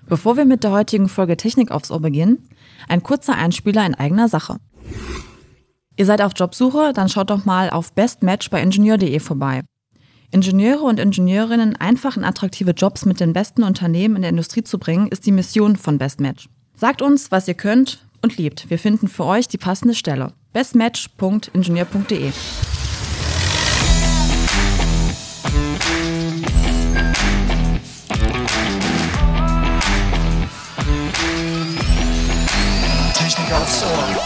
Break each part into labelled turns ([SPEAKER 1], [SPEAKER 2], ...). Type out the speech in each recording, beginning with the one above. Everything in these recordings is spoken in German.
[SPEAKER 1] Bevor wir mit der heutigen Folge Technik aufs Ohr beginnen, ein kurzer Einspieler in eigener Sache. Ihr seid auf Jobsuche? Dann schaut doch mal auf bestmatch bei ingenieur.de vorbei. Ingenieure und Ingenieurinnen einfach in attraktive Jobs mit den besten Unternehmen in der Industrie zu bringen, ist die Mission von Bestmatch. Sagt uns, was ihr könnt und liebt. Wir finden für euch die passende Stelle. bestmatch.ingenieur.de.
[SPEAKER 2] Technik aufs Ohr.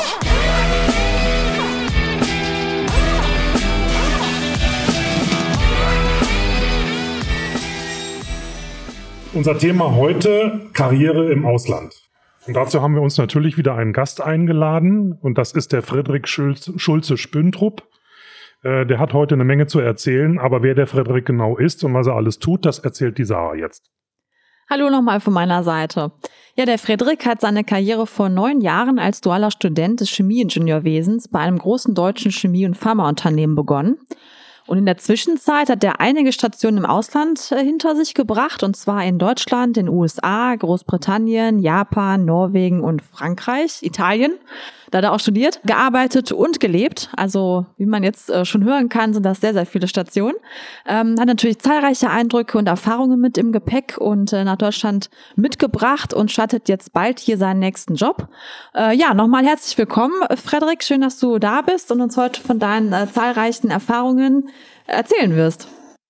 [SPEAKER 3] Unser Thema heute: Karriere im Ausland. Und dazu haben wir uns natürlich wieder einen Gast eingeladen, und das ist der Frederik Schulze-Spüntrup. Der hat heute eine Menge zu erzählen, aber wer der Frederik genau ist und was er alles tut, das erzählt die Sarah jetzt.
[SPEAKER 1] Hallo nochmal von meiner Seite. Ja, der Frederik hat seine Karriere vor 9 Jahren als dualer Student des Chemieingenieurwesens bei einem großen deutschen Chemie- und Pharmaunternehmen begonnen. Und in der Zwischenzeit hat er einige Stationen im Ausland hinter sich gebracht, und zwar in Deutschland, den USA, Großbritannien, Japan, Norwegen und Frankreich, Italien. Da hat er auch studiert, gearbeitet und gelebt. Also wie man jetzt schon hören kann, sind das sehr, sehr viele Stationen. Hat natürlich zahlreiche Eindrücke und Erfahrungen mit im Gepäck und nach Deutschland mitgebracht und startet jetzt bald hier seinen nächsten Job. Nochmal herzlich willkommen, Frederik. Schön, dass du da bist und uns heute von deinen zahlreichen Erfahrungen erzählen wirst.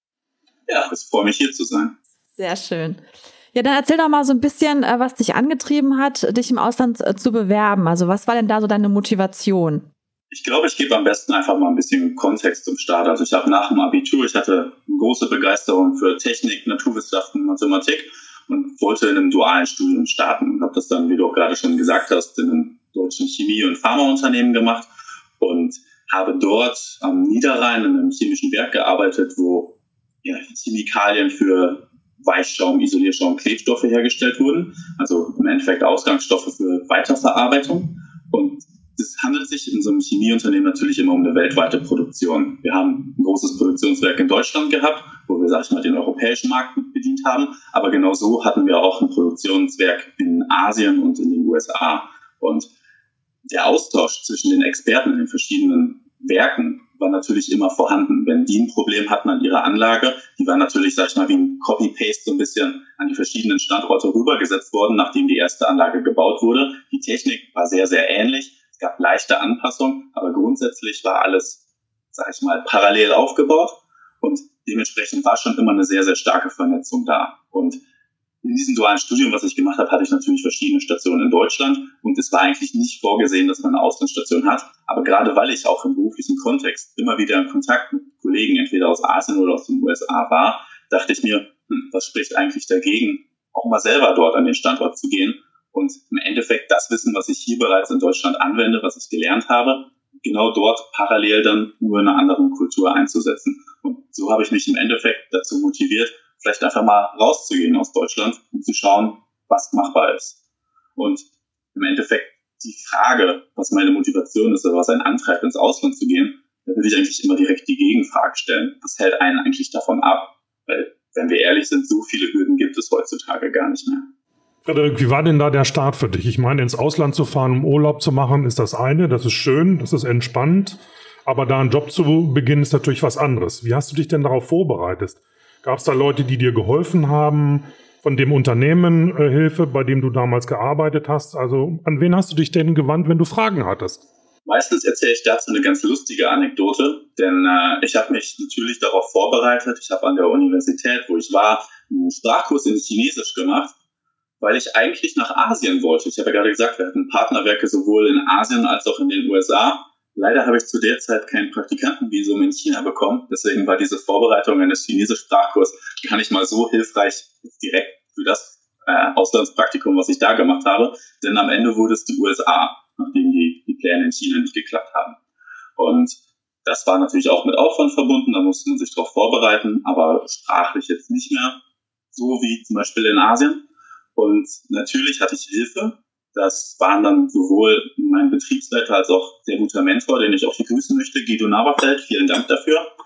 [SPEAKER 4] Ja, ich freue mich, hier zu sein.
[SPEAKER 1] Sehr schön. Ja, dann erzähl doch mal so ein bisschen, was dich angetrieben hat, dich im Ausland zu bewerben. Also was war denn da so deine Motivation?
[SPEAKER 4] Ich glaube, ich gebe am besten einfach mal ein bisschen Kontext zum Start. Also ich habe nach dem Abitur, ich hatte eine große Begeisterung für Technik, Naturwissenschaften, Mathematik und wollte in einem dualen Studium starten. Und habe das dann, wie du auch gerade schon gesagt hast, in einem deutschen Chemie- und Pharmaunternehmen gemacht und habe dort am Niederrhein in einem chemischen Werk gearbeitet, wo Chemikalien für Weichschaum, Isolierschaum, Klebstoffe hergestellt wurden, also im Endeffekt Ausgangsstoffe für Weiterverarbeitung. Und es handelt sich in so einem Chemieunternehmen natürlich immer um eine weltweite Produktion. Wir haben ein großes Produktionswerk in Deutschland gehabt, wo wir, sag ich mal, den europäischen Markt bedient haben, aber genau so hatten wir auch ein Produktionswerk in Asien und in den USA. Und der Austausch zwischen den Experten in den verschiedenen Werken war natürlich immer vorhanden. Wenn die ein Problem hatten an ihrer Anlage, die war natürlich, sag ich mal, wie ein Copy-Paste so ein bisschen an die verschiedenen Standorte rübergesetzt worden, nachdem die erste Anlage gebaut wurde. Die Technik war sehr, sehr ähnlich. Es gab leichte Anpassungen, aber grundsätzlich war alles, sag ich mal, parallel aufgebaut und dementsprechend war schon immer eine sehr, sehr starke Vernetzung da. Und in diesem dualen Studium, was ich gemacht habe, hatte ich natürlich verschiedene Stationen in Deutschland und es war eigentlich nicht vorgesehen, dass man eine Auslandsstation hat. Aber gerade weil ich auch im beruflichen Kontext immer wieder in Kontakt mit Kollegen, entweder aus Asien oder aus den USA war, dachte ich mir, was spricht eigentlich dagegen, auch mal selber dort an den Standort zu gehen und im Endeffekt das Wissen, was ich hier bereits in Deutschland anwende, was ich gelernt habe, genau dort parallel dann nur in einer anderen Kultur einzusetzen. Und so habe ich mich im Endeffekt dazu motiviert, vielleicht einfach mal rauszugehen aus Deutschland und zu schauen, was machbar ist. Und im Endeffekt die Frage, was meine Motivation ist oder was einen antreibt, ins Ausland zu gehen, da würde ich eigentlich immer direkt die Gegenfrage stellen. Was hält einen eigentlich davon ab? Weil, wenn wir ehrlich sind, so viele Hürden gibt es heutzutage gar nicht mehr.
[SPEAKER 3] Frederik, wie war denn da der Start für dich? Ich meine, ins Ausland zu fahren, um Urlaub zu machen, ist das eine, das ist schön, das ist entspannt. Aber da einen Job zu beginnen, ist natürlich was anderes. Wie hast du dich denn darauf vorbereitet? Gab es da Leute, die dir geholfen haben, von dem Unternehmen Hilfe, bei dem du damals gearbeitet hast? Also an wen hast du dich denn gewandt, wenn du Fragen hattest?
[SPEAKER 4] Meistens erzähle ich dazu eine ganz lustige Anekdote, denn ich habe mich natürlich darauf vorbereitet. Ich habe an der Universität, wo ich war, einen Sprachkurs in Chinesisch gemacht, weil ich eigentlich nach Asien wollte. Ich habe ja gerade gesagt, wir hatten Partnerwerke sowohl in Asien als auch in den USA. Leider habe ich zu der Zeit kein Praktikantenvisum in China bekommen. Deswegen war diese Vorbereitung eines Chinesisch-Sprachkurs gar nicht mal so hilfreich direkt für das Auslandspraktikum, was ich da gemacht habe. Denn am Ende wurde es die USA, nachdem die Pläne in China nicht geklappt haben. Und das war natürlich auch mit Aufwand verbunden. Da musste man sich darauf vorbereiten, aber sprachlich jetzt nicht mehr so wie zum Beispiel in Asien. Und natürlich hatte ich Hilfe. Das waren dann sowohl mein Betriebsleiter als auch sehr guter Mentor, den ich auch hier grüßen möchte, Guido Naberfeld. Vielen Dank dafür.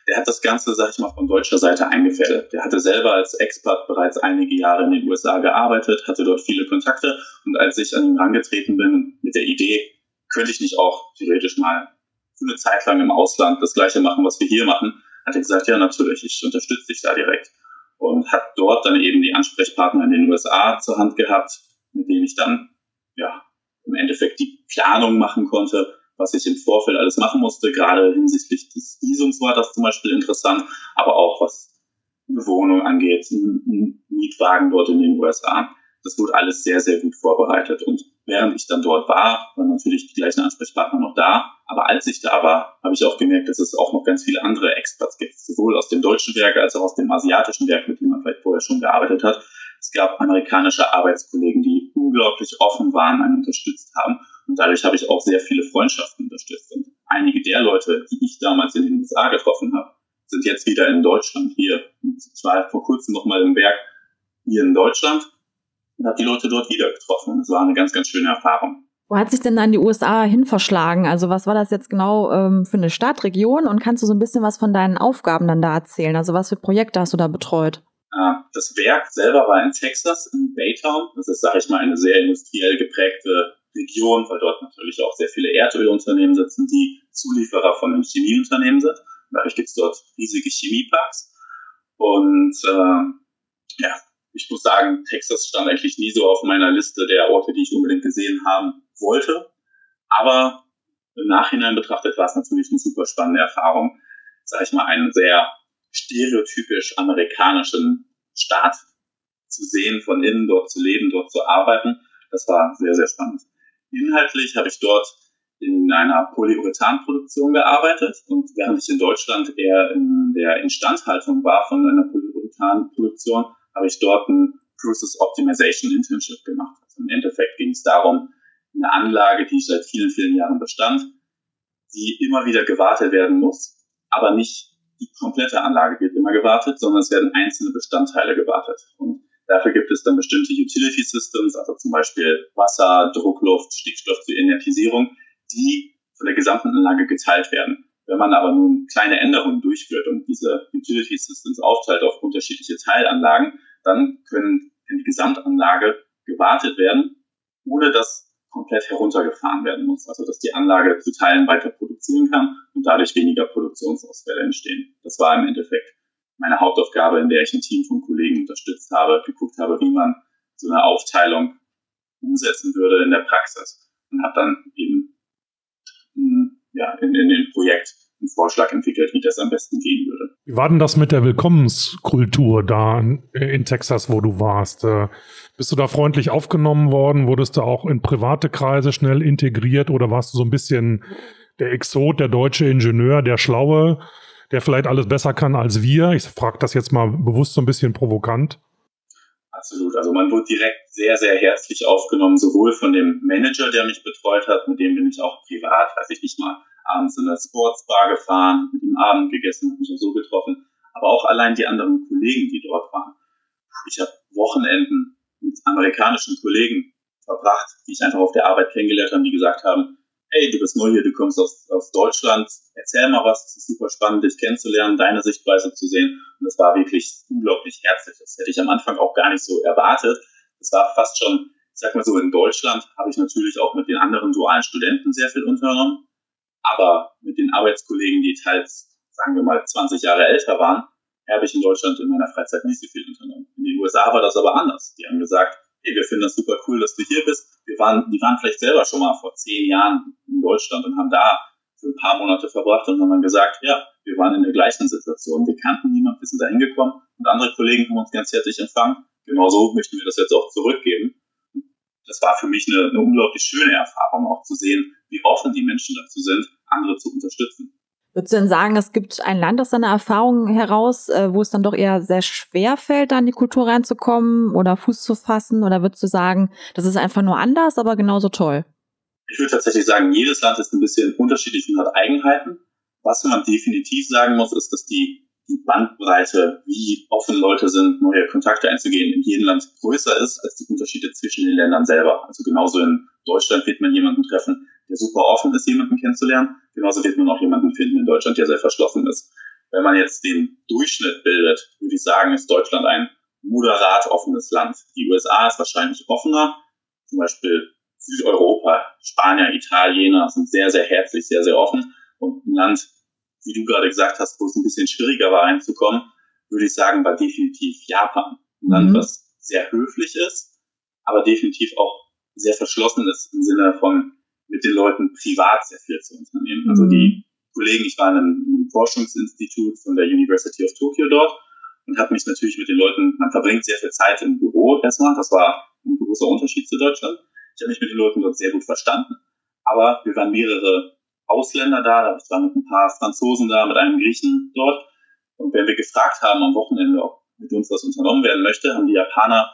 [SPEAKER 4] der hat das Ganze, sag ich mal, von deutscher Seite eingefädelt. Der hatte selber als Expat bereits einige Jahre in den USA gearbeitet, hatte dort viele Kontakte und als ich an ihn herangetreten bin mit der Idee, könnte ich nicht auch theoretisch mal für eine Zeit lang im Ausland das Gleiche machen, was wir hier machen, hat er gesagt, ja natürlich, ich unterstütze dich da direkt. Und hat dort dann eben die Ansprechpartner in den USA zur Hand gehabt, mit denen ich dann ja im Endeffekt die Planung machen konnte, was ich im Vorfeld alles machen musste. Gerade hinsichtlich des Visums war das zum Beispiel interessant, aber auch was eine Wohnung angeht, ein Mietwagen dort in den USA. Das wurde alles sehr, sehr gut vorbereitet. Und während ich dann dort war, waren natürlich die gleichen Ansprechpartner noch da. Aber als ich da war, habe ich auch gemerkt, dass es auch noch ganz viele andere Expats gibt, sowohl aus dem deutschen Werk als auch aus dem asiatischen Werk, mit dem man vielleicht vorher schon gearbeitet hat. Es gab amerikanische Arbeitskollegen, die unglaublich offen waren, einen unterstützt haben. Und dadurch habe ich auch sehr viele Freundschaften unterstützt. Und einige der Leute, die ich damals in den USA getroffen habe, sind jetzt wieder in Deutschland hier. Und ich war vor kurzem noch mal im Werk hier in Deutschland und habe die Leute dort wieder getroffen. Und es war eine ganz, ganz schöne Erfahrung.
[SPEAKER 1] Wo hat sich denn dann die USA hin verschlagen? Also was war das jetzt genau für eine Stadtregion? Und kannst du so ein bisschen was von deinen Aufgaben dann da erzählen? Also was für Projekte hast du da betreut?
[SPEAKER 4] Das Werk selber war in Texas, in Baytown. Das ist, sage ich mal, eine sehr industriell geprägte Region, weil dort natürlich auch sehr viele Erdölunternehmen sitzen, die Zulieferer von den Chemieunternehmen sind. Und dadurch gibt es dort riesige Chemieparks. Und ich muss sagen, Texas stand eigentlich nie so auf meiner Liste der Orte, die ich unbedingt gesehen haben wollte. Aber im Nachhinein betrachtet war es natürlich eine super spannende Erfahrung, sage ich mal, einen sehr stereotypisch amerikanischen Staat zu sehen, von innen dort zu leben, dort zu arbeiten. Das war sehr, sehr spannend. Inhaltlich habe ich dort in einer Polyurethanproduktion gearbeitet und während ich in Deutschland eher in der Instandhaltung war von einer Polyurethanproduktion, habe ich dort ein Process Optimization Internship gemacht. Also im Endeffekt ging es darum, eine Anlage, die seit vielen, vielen Jahren bestand, die immer wieder gewartet werden muss, aber nicht die komplette Anlage wird immer gewartet, sondern es werden einzelne Bestandteile gewartet. Und dafür gibt es dann bestimmte Utility Systems, also zum Beispiel Wasser, Druckluft, Stickstoff zur Inertisierung, die von der gesamten Anlage geteilt werden. Wenn man aber nun kleine Änderungen durchführt und diese Utility Systems aufteilt auf unterschiedliche Teilanlagen, dann kann die Gesamtanlage gewartet werden, ohne dass komplett heruntergefahren werden muss. Also dass die Anlage zu Teilen weiter produzieren kann und dadurch weniger Produktionsausfälle entstehen. Das war im Endeffekt meine Hauptaufgabe, in der ich ein Team von Kollegen unterstützt habe, geguckt habe, wie man so eine Aufteilung umsetzen würde in der Praxis und habe dann eben in dem Projekt einen Vorschlag entwickelt, wie das am besten gehen würde.
[SPEAKER 3] Wie war denn das mit der Willkommenskultur da in Texas, wo du warst? Bist du da freundlich aufgenommen worden? Wurdest du auch in private Kreise schnell integriert oder warst du so ein bisschen der Exot, der deutsche Ingenieur, der Schlaue, der vielleicht alles besser kann als wir? Ich frage das jetzt mal bewusst so ein bisschen provokant.
[SPEAKER 4] Absolut. Also man wurde direkt sehr, sehr herzlich aufgenommen, sowohl von dem Manager, der mich betreut hat, mit dem bin ich auch privat, weiß ich nicht mal, abends in eine Sportsbar gefahren, mit ihm Abend gegessen, habe mich auch so getroffen, aber auch allein die anderen Kollegen, die dort waren. Ich habe Wochenenden mit amerikanischen Kollegen verbracht, die ich einfach auf der Arbeit kennengelernt habe, die gesagt haben, hey, du bist neu hier, du kommst aus Deutschland, erzähl mal was, es ist super spannend, dich kennenzulernen, deine Sichtweise zu sehen. Und das war wirklich unglaublich herzlich. Das hätte ich am Anfang auch gar nicht so erwartet. Das war fast schon, ich sag mal so, in Deutschland habe ich natürlich auch mit den anderen dualen Studenten sehr viel unternommen. Aber mit den Arbeitskollegen, die teils, sagen wir mal, 20 Jahre älter waren, habe ich in Deutschland in meiner Freizeit nicht so viel unternommen. In den USA war das aber anders. Die haben gesagt, hey, wir finden das super cool, dass du hier bist. Die waren vielleicht selber schon mal vor 10 Jahren in Deutschland und haben da für ein paar Monate verbracht und haben dann gesagt, ja, wir waren in der gleichen Situation. Wir kannten niemanden, wir sind da hingekommen und andere Kollegen haben uns ganz herzlich empfangen. Genauso möchten wir das jetzt auch zurückgeben. Das war für mich eine unglaublich schöne Erfahrung, auch zu sehen, wie offen die Menschen dazu sind, andere zu unterstützen.
[SPEAKER 1] Würdest du denn sagen, es gibt ein Land aus deiner Erfahrung heraus, wo es dann doch eher sehr schwer fällt, da in die Kultur reinzukommen oder Fuß zu fassen? Oder würdest du sagen, das ist einfach nur anders, aber genauso toll?
[SPEAKER 4] Ich würde tatsächlich sagen, jedes Land ist ein bisschen unterschiedlich und hat Eigenheiten. Was man definitiv sagen muss, ist, dass die Bandbreite, wie offen Leute sind, neue Kontakte einzugehen, in jedem Land größer ist als die Unterschiede zwischen den Ländern selber. Also genauso in Deutschland wird man jemanden treffen, der super offen ist, jemanden kennenzulernen. Genauso wird man auch jemanden finden in Deutschland, der sehr verschlossen ist. wenn man jetzt den Durchschnitt bildet, würde ich sagen, ist Deutschland ein moderat offenes Land. Die USA ist wahrscheinlich offener, zum Beispiel Südeuropa, Spanier, Italiener sind sehr, sehr herzlich, sehr, sehr offen. Und ein Land, wie du gerade gesagt hast, wo es ein bisschen schwieriger war reinzukommen, würde ich sagen, war definitiv Japan. Ein Land, was sehr höflich ist, aber definitiv auch sehr verschlossen ist im Sinne von mit den Leuten privat sehr viel zu unternehmen. Also die Kollegen, ich war in einem Forschungsinstitut von der University of Tokyo dort und habe mich natürlich mit den Leuten, man verbringt sehr viel Zeit im Büro erstmal, das war ein großer Unterschied zu Deutschland. Ich habe mich mit den Leuten dort sehr gut verstanden, aber wir waren mehrere Ausländer da, ich war mit ein paar Franzosen da, mit einem Griechen dort und wenn wir gefragt haben am Wochenende, ob mit uns was unternommen werden möchte, haben die Japaner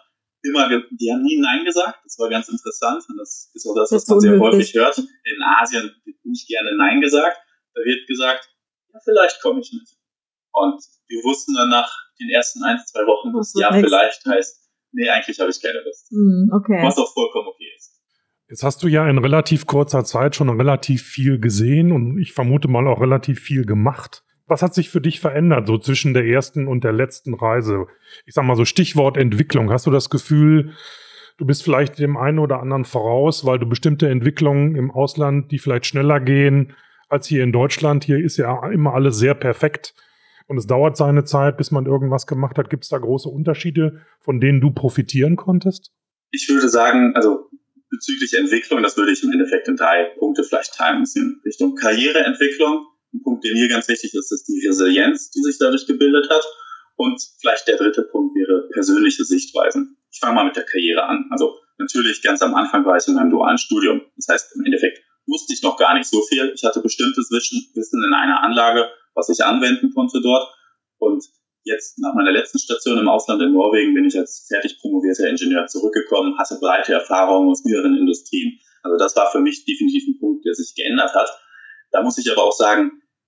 [SPEAKER 4] die haben nie Nein gesagt, das war ganz interessant und das ist auch das, was man sehr häufig hört. In Asien wird nicht gerne Nein gesagt, da wird gesagt, ja, vielleicht komme ich mit. Und wir wussten dann nach den ersten 1-2 Wochen, dass ja vielleicht heißt, nee, eigentlich habe ich keine Lust.
[SPEAKER 1] Okay.
[SPEAKER 4] Was auch vollkommen okay ist.
[SPEAKER 3] Jetzt hast du ja in relativ kurzer Zeit schon relativ viel gesehen und ich vermute mal auch relativ viel gemacht. Was hat sich für dich verändert, so zwischen der ersten und der letzten Reise? Ich sag mal so Stichwort Entwicklung. Hast du das Gefühl, du bist vielleicht dem einen oder anderen voraus, weil du bestimmte Entwicklungen im Ausland, die vielleicht schneller gehen als hier in Deutschland, hier ist ja immer alles sehr perfekt und es dauert seine Zeit, bis man irgendwas gemacht hat. Gibt es da große Unterschiede, von denen du profitieren konntest?
[SPEAKER 4] Ich würde sagen, also bezüglich Entwicklung, das würde ich im Endeffekt in 3 Punkte vielleicht teilen. Ein bisschen Richtung Karriereentwicklung. Ein Punkt, der mir ganz wichtig ist, ist die Resilienz, die sich dadurch gebildet hat. Und vielleicht der 3. Punkt wäre persönliche Sichtweisen. Ich fange mal mit der Karriere an. Also natürlich ganz am Anfang war ich in einem dualen Studium. Das heißt, im Endeffekt wusste ich noch gar nicht so viel. Ich hatte bestimmtes Wissen in einer Anlage, was ich anwenden konnte dort. Und jetzt nach meiner letzten Station im Ausland in Norwegen bin ich als fertig promovierter Ingenieur zurückgekommen, hatte breite Erfahrungen aus mehreren Industrien. Also das war für mich definitiv ein Punkt, der sich geändert hat. Da muss ich aber auch sagen,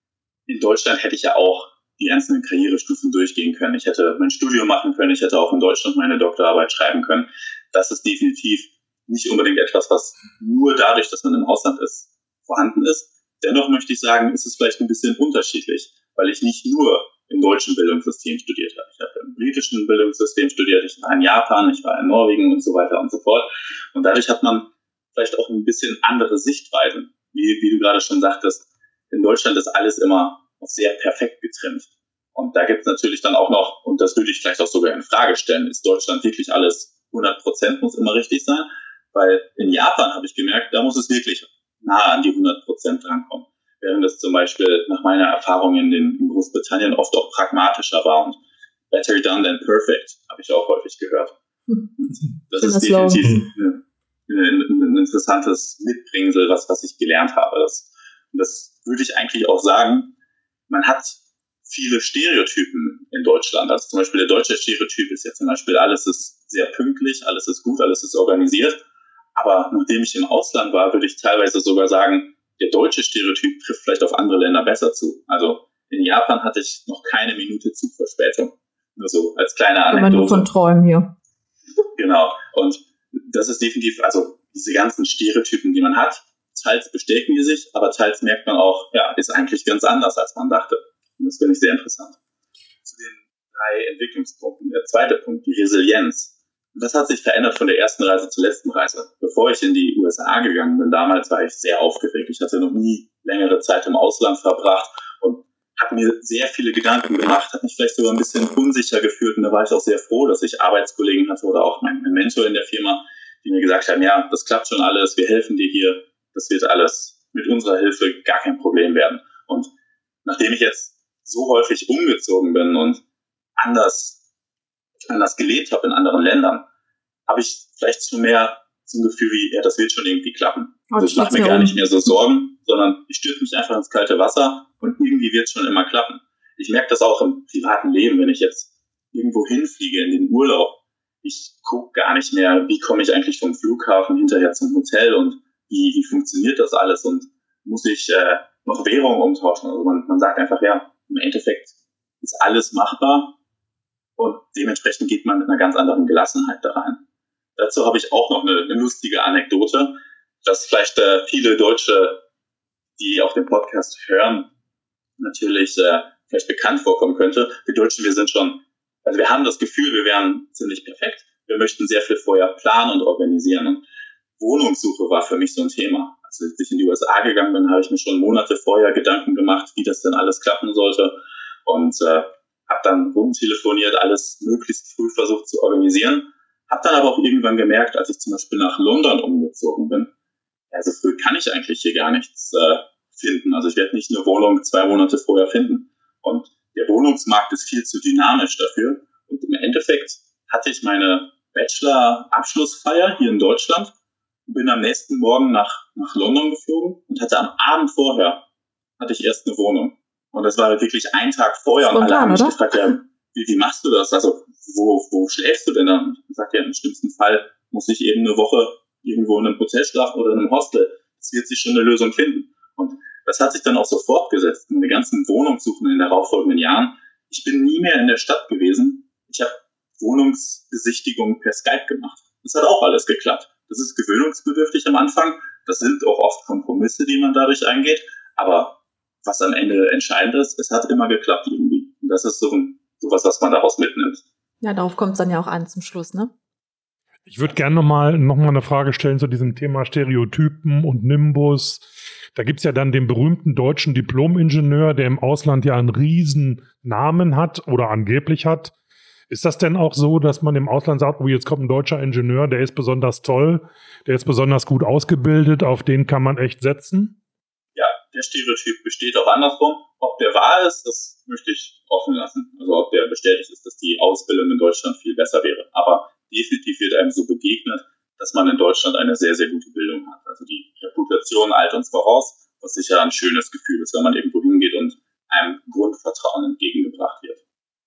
[SPEAKER 4] in Deutschland hätte ich ja auch die einzelnen Karrierestufen durchgehen können. Ich hätte mein Studium machen können, ich hätte auch in Deutschland meine Doktorarbeit schreiben können. Das ist definitiv nicht unbedingt etwas, was nur dadurch, dass man im Ausland ist, vorhanden ist. Dennoch möchte ich sagen, ist es vielleicht ein bisschen unterschiedlich, weil ich nicht nur im deutschen Bildungssystem studiert habe. Ich habe im britischen Bildungssystem studiert, ich war in Japan, ich war in Norwegen und so weiter und so fort. Und dadurch hat man vielleicht auch ein bisschen andere Sichtweisen. Wie du gerade schon sagtest, in Deutschland ist alles immer auf sehr perfekt getrimmt. Und da gibt es natürlich dann auch noch, und das würde ich vielleicht auch sogar in Frage stellen, ist Deutschland wirklich alles 100% muss immer richtig sein? Weil in Japan habe ich gemerkt, da muss es wirklich nahe an die 100% drankommen. Während es zum Beispiel nach meiner Erfahrung in Großbritannien oft auch pragmatischer war und better done than perfect, habe ich auch häufig gehört. Das ist definitiv ein interessantes Mitbringsel, was ich gelernt habe. Das würde ich eigentlich auch sagen, man hat viele Stereotypen in Deutschland. Also zum Beispiel der deutsche Stereotyp ist ja zum Beispiel, alles ist sehr pünktlich, alles ist gut, alles ist organisiert. Aber nachdem ich im Ausland war, würde ich teilweise sogar sagen, der deutsche Stereotyp trifft vielleicht auf andere Länder besser zu. Also in Japan hatte ich noch keine Minute Zugverspätung. Nur so als kleine Anekdote.
[SPEAKER 1] Wenn du von Träumen hier.
[SPEAKER 4] Genau. Und das ist definitiv, also diese ganzen Stereotypen, die man hat, teils bestätigen die sich, aber teils merkt man auch, ja, ist eigentlich ganz anders, als man dachte. Und das finde ich sehr interessant. Zu den 3 Entwicklungspunkten. Der 2. Punkt, die Resilienz. Das hat sich verändert von der ersten Reise zur letzten Reise. Bevor ich in die USA gegangen bin, damals war ich sehr aufgeregt. Ich hatte noch nie längere Zeit im Ausland verbracht und habe mir sehr viele Gedanken gemacht, habe mich vielleicht sogar ein bisschen unsicher gefühlt. Und da war ich auch sehr froh, dass ich Arbeitskollegen hatte oder auch meinen Mentor in der Firma, die mir gesagt haben, ja, das klappt schon alles, wir helfen dir hier, das wird alles mit unserer Hilfe gar kein Problem werden. Und nachdem ich jetzt so häufig umgezogen bin und anders gelebt habe in anderen Ländern, habe ich vielleicht so mehr so ein Gefühl wie, ja, das wird schon irgendwie klappen. Also ich mache mir gar nicht mehr so Sorgen, sondern ich stürze mich einfach ins kalte Wasser und irgendwie wird es schon immer klappen. Ich merke das auch im privaten Leben, wenn ich jetzt irgendwo hinfliege in den Urlaub. Ich gucke gar nicht mehr, wie komme ich eigentlich vom Flughafen hinterher zum Hotel und wie funktioniert das alles und muss ich noch Währung umtauschen. Also man sagt einfach, ja, im Endeffekt ist alles machbar und dementsprechend geht man mit einer ganz anderen Gelassenheit da rein. Dazu habe ich auch noch eine lustige Anekdote, dass vielleicht viele Deutsche, die auch den Podcast hören, natürlich vielleicht bekannt vorkommen könnte. Wir Deutschen, also wir haben das Gefühl, wir wären ziemlich perfekt. Wir möchten sehr viel vorher planen und organisieren. Und Wohnungssuche war für mich so ein Thema. Als ich in die USA gegangen bin, habe ich mir schon Monate vorher Gedanken gemacht, wie das denn alles klappen sollte. Und habe dann rumtelefoniert, alles möglichst früh versucht zu organisieren. Habe dann aber auch irgendwann gemerkt, als ich zum Beispiel nach London umgezogen bin, ja, so früh kann ich eigentlich hier gar nichts finden. Also ich werde nicht eine Wohnung 2 Monate vorher finden. Und der Wohnungsmarkt ist viel zu dynamisch dafür. Und im Endeffekt hatte ich meine Bachelor-Abschlussfeier hier in Deutschland, bin am nächsten Morgen nach London geflogen und hatte am Abend vorher, hatte ich erst eine Wohnung. Und das war wirklich ein Tag vorher.
[SPEAKER 1] Spontan,
[SPEAKER 4] und alle haben mich
[SPEAKER 1] oder?
[SPEAKER 4] gefragt, ja, wie machst du das? Also wo schläfst du denn dann? Und ich sagte, ja, im schlimmsten Fall muss ich eben eine Woche irgendwo in einem Hotel schlafen oder in einem Hostel. Es wird sich schon eine Lösung finden. Und das hat sich dann auch so fortgesetzt. In den ganzen Wohnungssuchen in den darauffolgenden Jahren. Ich bin nie mehr in der Stadt gewesen. Ich habe Wohnungsbesichtigungen per Skype gemacht. Das hat auch alles geklappt. Das ist gewöhnungsbedürftig am Anfang. Das sind auch oft Kompromisse, die man dadurch eingeht. Aber was am Ende entscheidend ist, es hat immer geklappt irgendwie. Und das ist sowas, was man daraus mitnimmt.
[SPEAKER 1] Ja, darauf kommt es dann ja auch an zum Schluss, ne?
[SPEAKER 3] Ich würde gerne noch mal eine Frage stellen zu diesem Thema Stereotypen und Nimbus. Da gibt's ja dann den berühmten deutschen Diplom-Ingenieur, der im Ausland ja einen riesen Namen hat oder angeblich hat. Ist das denn auch so, dass man im Ausland sagt, oh, jetzt kommt ein deutscher Ingenieur, der ist besonders toll, der ist besonders gut ausgebildet, auf den kann man echt setzen?
[SPEAKER 4] Ja, der Stereotyp besteht auch andersrum. Ob der wahr ist, das möchte ich offen lassen. Also ob der bestätigt ist, dass die Ausbildung in Deutschland viel besser wäre. Aber definitiv wird einem so begegnet, dass man in Deutschland eine sehr, sehr gute Bildung hat. Also die Reputation eilt uns voraus, was sicher ein schönes Gefühl ist, wenn man irgendwo hingeht und einem Grundvertrauen entgegengebracht wird.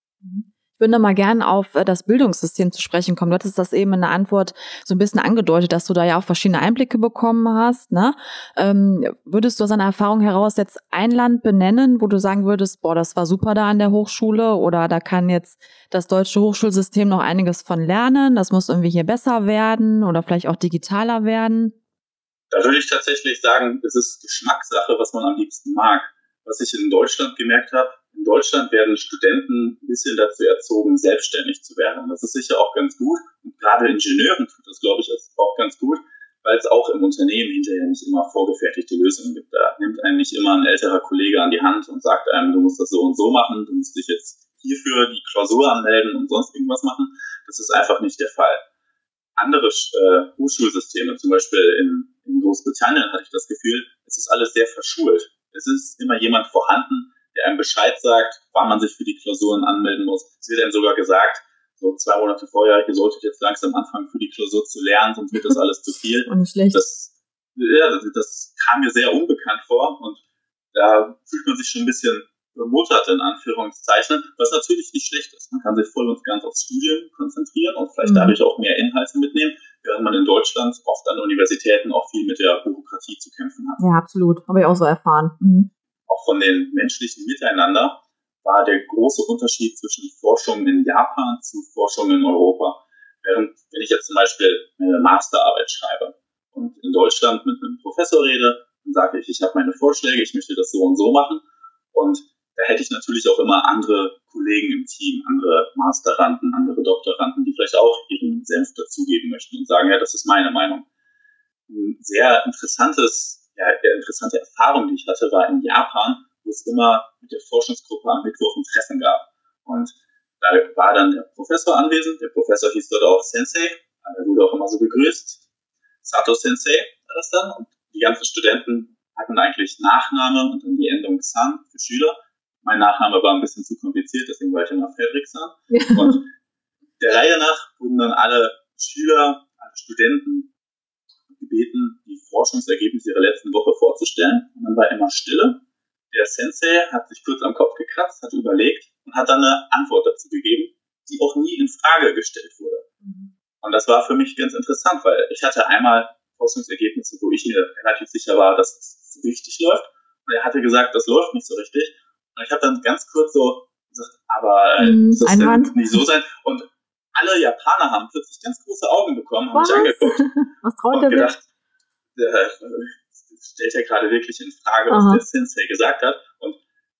[SPEAKER 1] Ich würde noch mal gern auf das Bildungssystem zu sprechen kommen. Du hattest das eben in der Antwort so ein bisschen angedeutet, dass du da ja auch verschiedene Einblicke bekommen hast, ne? Würdest du aus deiner Erfahrung heraus jetzt ein Land benennen, wo du sagen würdest, boah, das war super da an der Hochschule oder da kann jetzt das deutsche Hochschulsystem noch einiges von lernen, das muss irgendwie hier besser werden oder vielleicht auch digitaler werden?
[SPEAKER 4] Da würde ich tatsächlich sagen, es ist Geschmackssache, was man am liebsten mag. Was ich in Deutschland gemerkt habe, in Deutschland werden Studenten ein bisschen dazu erzogen, selbstständig zu werden. Und das ist sicher auch ganz gut. Und gerade Ingenieuren tut das, glaube ich, auch ganz gut, weil es auch im Unternehmen hinterher nicht immer vorgefertigte Lösungen gibt. Da nimmt einen nicht immer ein älterer Kollege an die Hand und sagt einem, du musst das so und so machen, du musst dich jetzt hierfür die Klausur anmelden und sonst irgendwas machen. Das ist einfach nicht der Fall. Andere Hochschulsysteme, zum Beispiel in Großbritannien, hatte ich das Gefühl, es ist alles sehr verschult. Es ist immer jemand vorhanden, der einem Bescheid sagt, wann man sich für die Klausuren anmelden muss. Es wird einem sogar gesagt, so 2 Monate vorher, ihr solltet jetzt langsam anfangen, für die Klausur zu lernen, sonst wird das alles zu viel.
[SPEAKER 1] Und nicht schlecht.
[SPEAKER 4] Das kam mir sehr unbekannt vor und da fühlt man sich schon ein bisschen bemuttert, in Anführungszeichen, was natürlich nicht schlecht ist. Man kann sich voll und ganz aufs Studium konzentrieren und vielleicht dadurch auch mehr Inhalte mitnehmen, während man in Deutschland oft an Universitäten auch viel mit der Bürokratie zu kämpfen hat.
[SPEAKER 1] Ja, absolut. Habe ich auch so erfahren. Mhm.
[SPEAKER 4] Auch von den menschlichen Miteinander war der große Unterschied zwischen Forschung in Japan zu Forschung in Europa. Während, wenn ich jetzt zum Beispiel eine Masterarbeit schreibe und in Deutschland mit einem Professor rede, dann sage ich habe meine Vorschläge, ich möchte das so und so machen. Und da hätte ich natürlich auch immer andere Kollegen im Team, andere Masteranden, andere Doktoranden, die vielleicht auch ihren Senf dazugeben möchten und sagen, ja, das ist meine Meinung. Eine sehr interessante Erfahrung, die ich hatte, war in Japan, wo es immer mit der Forschungsgruppe am Mittwoch ein Treffen gab. Und da war dann der Professor anwesend. Der Professor hieß dort auch Sensei. Er wurde auch immer so begrüßt. Sato Sensei war das dann. Und die ganzen Studenten hatten eigentlich Nachname und dann die Endung San für Schüler. Mein Nachname war ein bisschen zu kompliziert, deswegen war ich immer Fredriksson. Und der Reihe nach wurden dann alle Schüler, alle Studenten gebeten, die Forschungsergebnisse ihrer letzten Woche vorzustellen. Und dann war immer Stille. Der Sensei hat sich kurz am Kopf gekratzt, hat überlegt und hat dann eine Antwort dazu gegeben, die auch nie in Frage gestellt wurde. Und das war für mich ganz interessant, weil ich hatte einmal Forschungsergebnisse, wo ich mir relativ sicher war, dass es richtig läuft. Und er hatte gesagt, das läuft nicht so richtig. Und ich habe dann ganz kurz so gesagt, aber muss das denn nicht so sein? Und alle Japaner haben plötzlich ganz große Augen bekommen, haben mich angeguckt.
[SPEAKER 1] Was traut
[SPEAKER 4] und
[SPEAKER 1] der
[SPEAKER 4] gedacht, stellt er gerade wirklich in Frage, was der Sensei gesagt hat. Und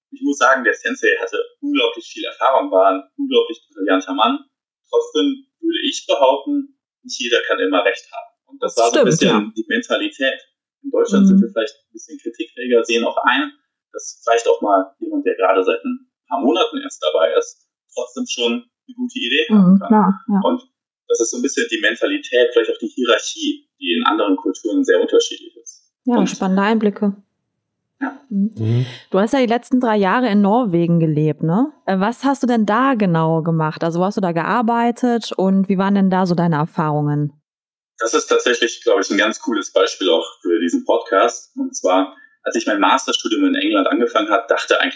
[SPEAKER 4] Ich muss sagen, der Sensei hatte unglaublich viel Erfahrung, war ein unglaublich brillanter Mann. Trotzdem würde ich behaupten, nicht jeder kann immer recht haben. Und das war so ein bisschen die Mentalität. In Deutschland sind wir vielleicht ein bisschen kritikfähiger, sehen auch ein, dass vielleicht auch mal jemand, der gerade seit ein paar Monaten erst dabei ist, trotzdem schon eine gute Idee haben kann.
[SPEAKER 1] Klar, ja.
[SPEAKER 4] Und das ist so ein bisschen die Mentalität, vielleicht auch die Hierarchie, die in anderen Kulturen sehr unterschiedlich ist.
[SPEAKER 1] Ja, spannende Einblicke.
[SPEAKER 4] Ja.
[SPEAKER 1] Du hast ja die letzten 3 Jahre in Norwegen gelebt, ne? Was hast du denn da genau gemacht? Also wo hast du da gearbeitet und wie waren denn da so deine Erfahrungen?
[SPEAKER 4] Das ist tatsächlich, glaube ich, ein ganz cooles Beispiel auch für diesen Podcast. Und zwar, als ich mein Masterstudium in England angefangen habe,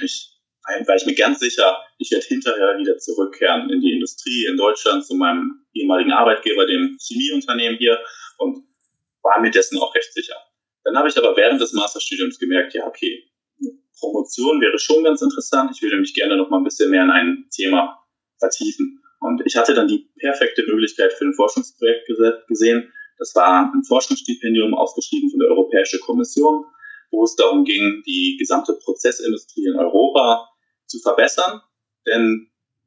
[SPEAKER 4] war ich mir ganz sicher, ich werde hinterher wieder zurückkehren in die Industrie in Deutschland zu meinem ehemaligen Arbeitgeber, dem Chemieunternehmen hier, und war mir dessen auch recht sicher. Dann habe ich aber während des Masterstudiums gemerkt, ja, okay, Promotion wäre schon ganz interessant. Ich würde mich gerne noch mal ein bisschen mehr in ein Thema vertiefen. Und ich hatte dann die perfekte Möglichkeit für ein Forschungsprojekt gesehen. Das war ein Forschungsstipendium, ausgeschrieben von der Europäischen Kommission, wo es darum ging, die gesamte Prozessindustrie in Europa zu verbessern. Denn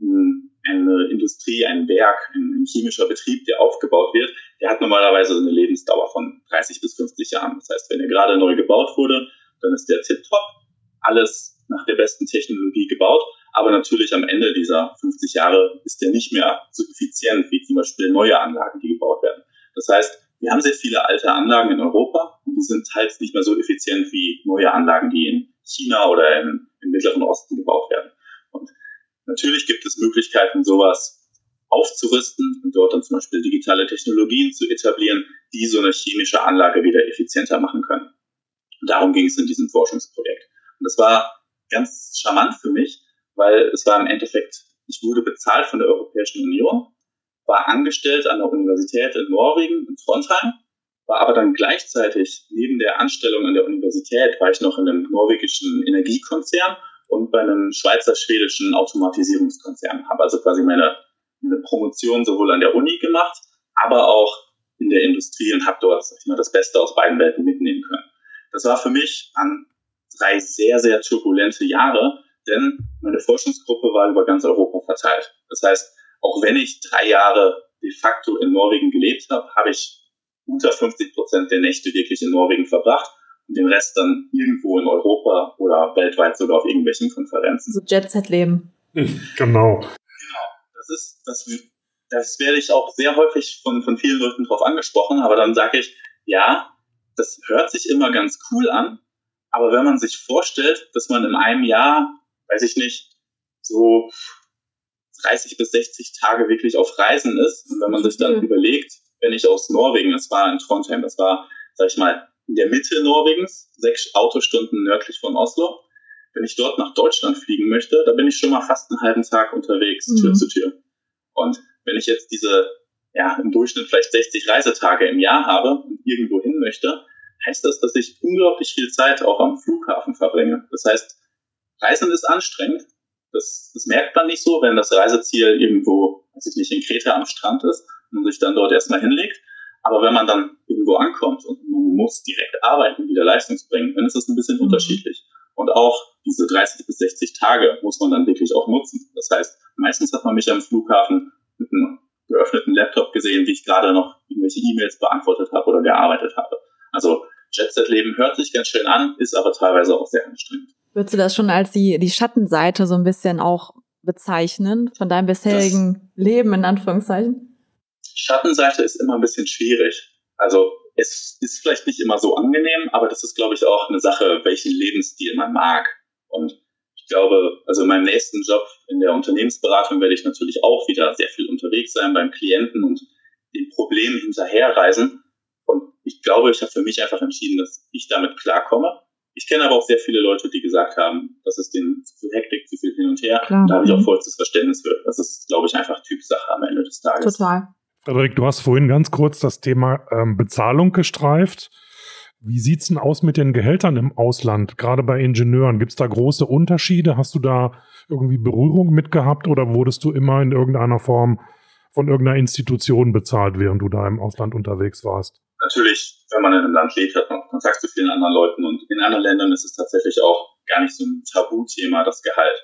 [SPEAKER 4] eine Industrie, ein Werk, ein chemischer Betrieb, der aufgebaut wird, der hat normalerweise eine Lebensdauer von 30 bis 50 Jahren. Das heißt, wenn er gerade neu gebaut wurde, dann ist der tipptopp, alles nach der besten Technologie gebaut. Aber natürlich am Ende dieser 50 Jahre ist der nicht mehr so effizient wie zum Beispiel neue Anlagen, die gebaut werden. Das heißt, wir haben sehr viele alte Anlagen in Europa und die sind halt nicht mehr so effizient wie neue Anlagen, die in China oder im Mittleren Osten gebaut werden. Und natürlich gibt es Möglichkeiten, sowas aufzurüsten und dort dann zum Beispiel digitale Technologien zu etablieren, die so eine chemische Anlage wieder effizienter machen können. Und darum ging es in diesem Forschungsprojekt. Und das war ganz charmant für mich, weil es war im Endeffekt, ich wurde bezahlt von der Europäischen Union, war angestellt an der Universität in Norwegen, in Trondheim, war aber dann gleichzeitig neben der Anstellung an der Universität, war ich noch in einem norwegischen Energiekonzern und bei einem schweizer-schwedischen Automatisierungskonzern. Habe also quasi meine Promotion sowohl an der Uni gemacht, aber auch in der Industrie und habe dort, sag ich mal, das Beste aus beiden Welten mitnehmen können. Das war für mich an 3 sehr, sehr turbulente Jahre, denn meine Forschungsgruppe war über ganz Europa verteilt. Das heißt, auch wenn ich 3 Jahre de facto in Norwegen gelebt habe, habe ich unter 50% der Nächte wirklich in Norwegen verbracht und den Rest dann irgendwo in Europa oder weltweit sogar auf irgendwelchen Konferenzen.
[SPEAKER 1] So Jet-Set-Leben.
[SPEAKER 3] Genau.
[SPEAKER 4] Das werde ich auch sehr häufig von vielen Leuten drauf angesprochen, aber dann sage ich, ja, das hört sich immer ganz cool an, aber wenn man sich vorstellt, dass man in einem Jahr, weiß ich nicht, so 30 bis 60 Tage wirklich auf Reisen ist und wenn man sich dann überlegt, wenn ich aus Norwegen, das war in Trondheim, das war, sag ich mal, in der Mitte Norwegens, 6 Autostunden nördlich von Oslo, wenn ich dort nach Deutschland fliegen möchte, da bin ich schon mal fast einen halben Tag unterwegs, Tür zu Tür. Und wenn ich jetzt diese, im Durchschnitt vielleicht 60 Reisetage im Jahr habe und irgendwo hin möchte, heißt das, dass ich unglaublich viel Zeit auch am Flughafen verbringe. Das heißt, Reisen ist anstrengend. Das merkt man nicht so, wenn das Reiseziel irgendwo, weiß ich nicht, in Kreta am Strand ist und man sich dann dort erstmal hinlegt. Aber wenn man dann irgendwo ankommt und man muss direkt arbeiten, wieder Leistung bringen, dann ist das ein bisschen unterschiedlich. Und auch diese 30 bis 60 Tage muss man dann wirklich auch nutzen. Das heißt, meistens hat man mich am Flughafen mit einem geöffneten Laptop gesehen, wie ich gerade noch irgendwelche E-Mails beantwortet habe oder gearbeitet habe. Also Jet-Set-Leben hört sich ganz schön an, ist aber teilweise auch sehr anstrengend.
[SPEAKER 1] Würdest du das schon als die Schattenseite so ein bisschen auch bezeichnen von deinem bisherigen Leben, in Anführungszeichen?
[SPEAKER 4] Schattenseite ist immer ein bisschen schwierig. Also es ist vielleicht nicht immer so angenehm, aber das ist, glaube ich, auch eine Sache, welchen Lebensstil man mag. Und ich glaube, also in meinem nächsten Job in der Unternehmensberatung werde ich natürlich auch wieder sehr viel unterwegs sein beim Klienten und den Problemen hinterherreisen. Und ich glaube, ich habe für mich einfach entschieden, dass ich damit klarkomme. Ich kenne aber auch sehr viele Leute, die gesagt haben, das ist denen zu viel Hektik, zu viel hin und her. Klar. Da habe ich auch vollstes Verständnis für. Das ist, glaube ich, einfach Typsache am Ende des Tages.
[SPEAKER 1] Total.
[SPEAKER 3] Frederik, du hast vorhin ganz kurz das Thema Bezahlung gestreift. Wie sieht's denn aus mit den Gehältern im Ausland, gerade bei Ingenieuren? Gibt's da große Unterschiede? Hast du da irgendwie Berührung mit gehabt oder wurdest du immer in irgendeiner Form von irgendeiner Institution bezahlt, während du da im Ausland unterwegs warst?
[SPEAKER 4] Natürlich, wenn man in einem Land lebt, hat man Kontakt zu vielen anderen Leuten und in anderen Ländern ist es tatsächlich auch gar nicht so ein Tabuthema, das Gehalt.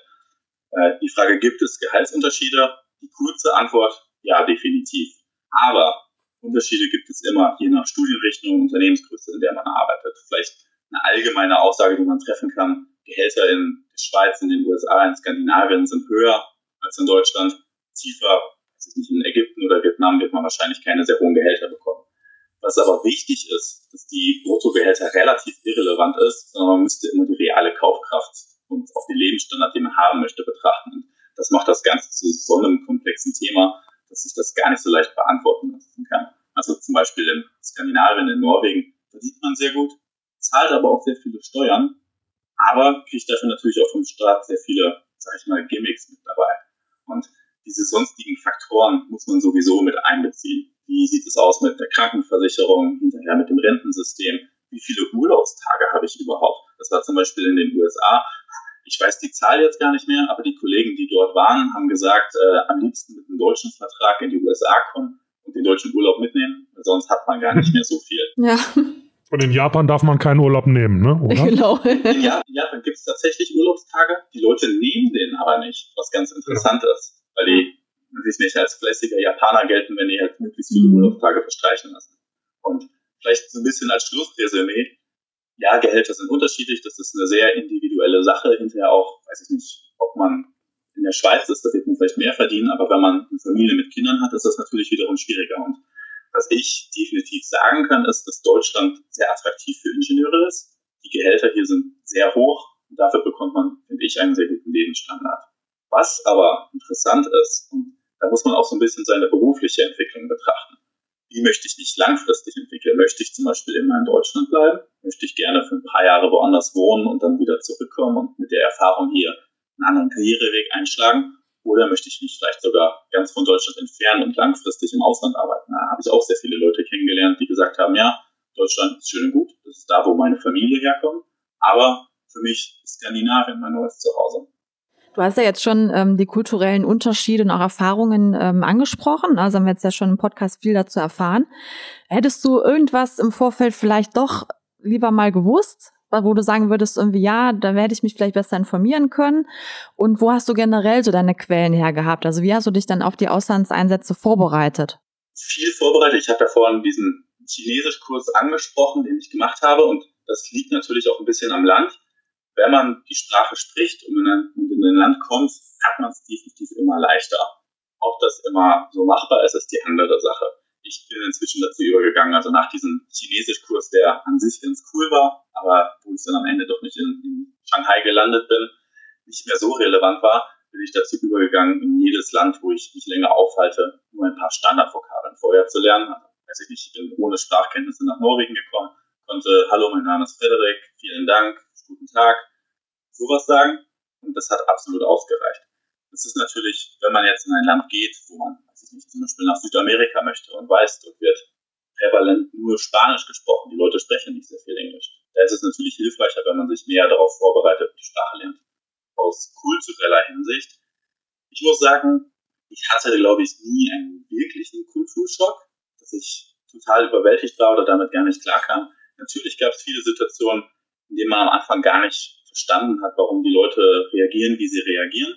[SPEAKER 4] Die Frage, gibt es Gehaltsunterschiede? Die kurze Antwort, ja, definitiv. Aber Unterschiede gibt es immer, je nach Studienrichtung und Unternehmensgröße, in der man arbeitet. Vielleicht eine allgemeine Aussage, die man treffen kann: Gehälter in der Schweiz, in den USA, in Skandinavien sind höher als in Deutschland. Tiefer, weiß ich nicht, in Ägypten oder Vietnam wird man wahrscheinlich keine sehr hohen Gehälter bekommen. Was aber wichtig ist, dass die Bruttogehälter relativ irrelevant ist, sondern man müsste immer die reale Kaufkraft und auch den Lebensstandard, den man haben möchte, betrachten. Das macht das Ganze zu so einem komplexen Thema, dass sich das gar nicht so leicht beantworten lassen kann. Also zum Beispiel in Skandinavien, in Norwegen verdient man sehr gut, zahlt aber auch sehr viele Steuern, aber kriegt dafür natürlich auch vom Staat sehr viele, sag ich mal, Gimmicks mit dabei. Und diese sonstigen Faktoren muss man sowieso mit einbeziehen. Wie sieht es aus mit der Krankenversicherung, hinterher mit dem Rentensystem? Wie viele Urlaubstage habe ich überhaupt? Das war zum Beispiel in den USA. Ich weiß die Zahl jetzt gar nicht mehr, aber die Kollegen, die dort waren, haben gesagt, am liebsten mit einem deutschen Vertrag in die USA kommen und den deutschen Urlaub mitnehmen, weil sonst hat man gar nicht mehr so viel.
[SPEAKER 1] Ja.
[SPEAKER 3] Und in Japan darf man keinen Urlaub nehmen, ne? Oder?
[SPEAKER 1] Genau.
[SPEAKER 4] In Japan gibt es tatsächlich Urlaubstage, die Leute nehmen den aber nicht, was ganz interessant ist, weil die sich nicht als fleißiger Japaner gelten, wenn die halt möglichst viele Urlaubstage verstreichen lassen. Und vielleicht so ein bisschen als Schlussresümee: Ja, Gehälter sind unterschiedlich, das ist eine sehr individuelle Sache. Hinterher auch, weiß ich nicht, ob man in der Schweiz ist, da wird man vielleicht mehr verdienen, aber wenn man eine Familie mit Kindern hat, ist das natürlich wiederum schwieriger. Und was ich definitiv sagen kann, ist, dass Deutschland sehr attraktiv für Ingenieure ist. Die Gehälter hier sind sehr hoch und dafür bekommt man, finde ich, einen sehr guten Lebensstandard. Was aber interessant ist, und da muss man auch so ein bisschen seine berufliche Entwicklung betrachten. Wie möchte ich mich langfristig entwickeln? Möchte ich zum Beispiel immer in Deutschland bleiben? Möchte ich gerne für ein paar Jahre woanders wohnen und dann wieder zurückkommen und mit der Erfahrung hier einen anderen Karriereweg einschlagen? Oder möchte ich mich vielleicht sogar ganz von Deutschland entfernen und langfristig im Ausland arbeiten? Da habe ich auch sehr viele Leute kennengelernt, die gesagt haben, ja, Deutschland ist schön und gut, das ist da, wo meine Familie herkommt, aber für mich ist Skandinavien mein neues Zuhause.
[SPEAKER 1] Du hast ja jetzt schon die kulturellen Unterschiede und auch Erfahrungen angesprochen. Also haben wir jetzt ja schon im Podcast viel dazu erfahren. Hättest du irgendwas im Vorfeld vielleicht doch lieber mal gewusst, wo du sagen würdest, irgendwie, ja, da hätte ich mich vielleicht besser informieren können? Und wo hast du generell so deine Quellen her gehabt? Also wie hast du dich dann auf die Auslandseinsätze vorbereitet?
[SPEAKER 4] Viel vorbereitet. Ich habe ja vorhin diesen Chinesischkurs angesprochen, den ich gemacht habe. Und das liegt natürlich auch ein bisschen am Land. Wenn man die Sprache spricht und in ein Land kommt, hat man es definitiv immer leichter. Ob das immer so machbar ist, ist die andere Sache. Ich bin inzwischen dazu übergegangen, also nach diesem Chinesischkurs, der an sich ganz cool war, aber wo ich dann am Ende doch nicht in Shanghai gelandet bin, nicht mehr so relevant war, bin ich dazu übergegangen, in jedes Land, wo ich mich länger aufhalte, nur ein paar Standardvokabeln vorher zu lernen. Also, weiß ich nicht, ich bin ohne Sprachkenntnisse nach Norwegen gekommen, konnte „Hallo, mein Name ist Frederik, vielen Dank, guten Tag", sowas sagen, und das hat absolut ausgereicht. Das ist natürlich, wenn man jetzt in ein Land geht, wo man, weiß ich nicht, zum Beispiel nach Südamerika möchte und weiß, dort wird prävalent nur Spanisch gesprochen, die Leute sprechen nicht sehr viel Englisch. Da ist es natürlich hilfreicher, wenn man sich mehr darauf vorbereitet und die Sprache lernt. Aus kultureller Hinsicht, ich muss sagen, ich hatte, glaube ich, nie einen wirklichen Kulturschock, dass ich total überwältigt war oder damit gar nicht klarkam. Natürlich gab es viele Situationen, in denen man am Anfang gar nicht verstanden hat, warum die Leute reagieren, wie sie reagieren.